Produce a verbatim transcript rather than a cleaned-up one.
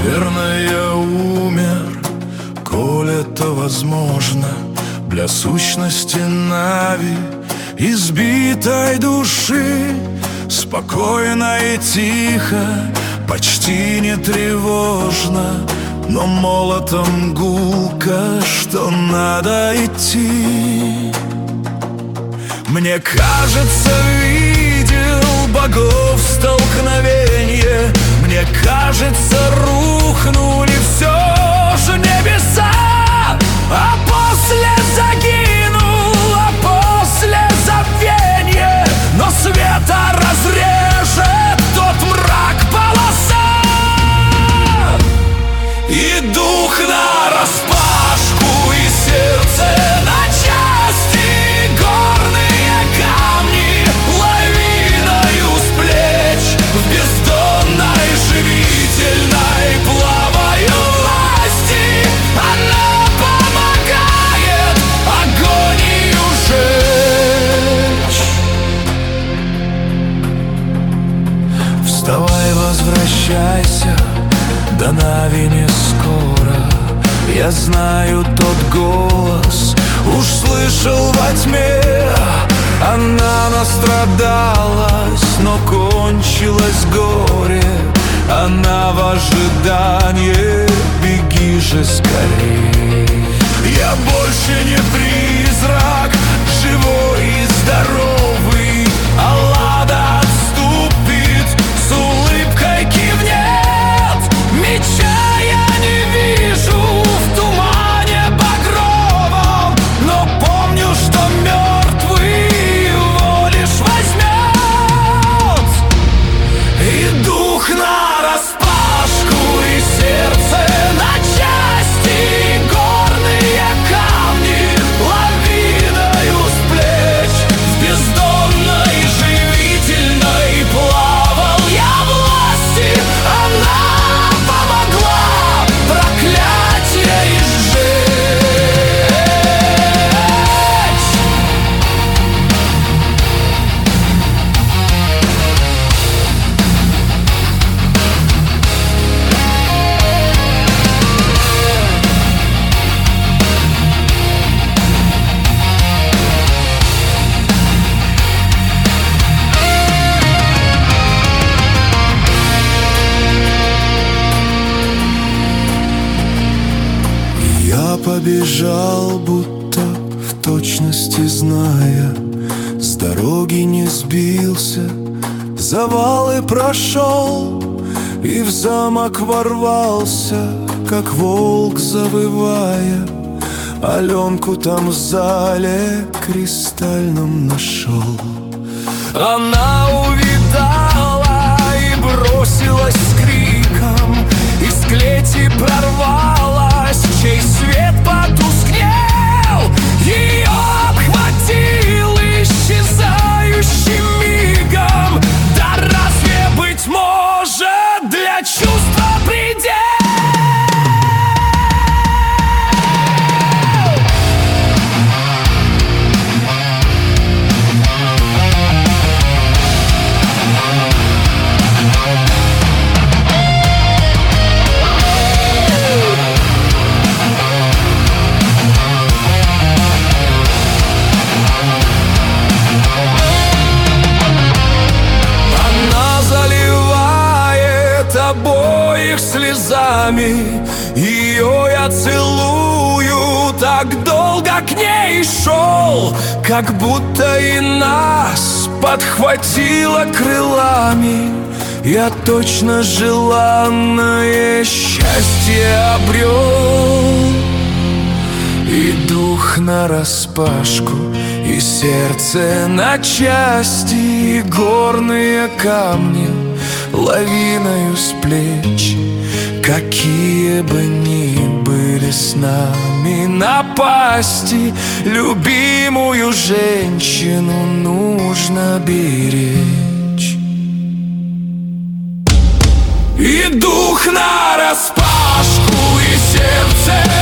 Наверное, я умер, коль это возможно, для сущности Нави, избитой души. Спокойно и тихо, почти не тревожно, но молотом гулко, что надо идти. Мне кажется, видел богов столкновенье. Мне кажется, рухнули все же небеса. А после загинул, а после забвенье. Но света разрежет тот мрак полоса. И дух нараспашку, и сердце на части, горные камни лавиною с плеч. В бездонной живительной плаваю власти. Она помогает агонию жечь. Вставай, возвращайся, до Нави не скоро. Я знаю тот голос, уж слышал во тьме. Она настрадалась, но кончилось горе. Она в ожидании, беги же скорей. Я больше не призрак, живой и здоровый. Аллада отступит, с улыбкой кивнет. Меча я не вижу в тумане багровом, но помню, что мертвый его лишь возьмет. И дух нараспашку, и сердце на части, горные камни лавиною с плеч. В бездонной живительной плавал я власти. Она помогла проклятие изжечь. Я побежал, будто в точности зная, с дороги не сбился, завалы прошел и в замок ворвался, как волк завывая. Аленку там в зале кристальном нашел. Она увидала и бросилась с криком, из клети прорвалась, чей свет потускнел. Ее обхватил исчезающим мигом. Да разве, быть может, для чувства предел? Обоих слезами, ее я целую. Так долго к ней шел, как будто и нас подхватило крылами. Я точно желанное счастье обрел. И дух нараспашку, и сердце на части, и горные камни лавиною с плеч. Какие бы ни были с нами напасти, любимую женщину нужно беречь. И дух нараспашку, и сердце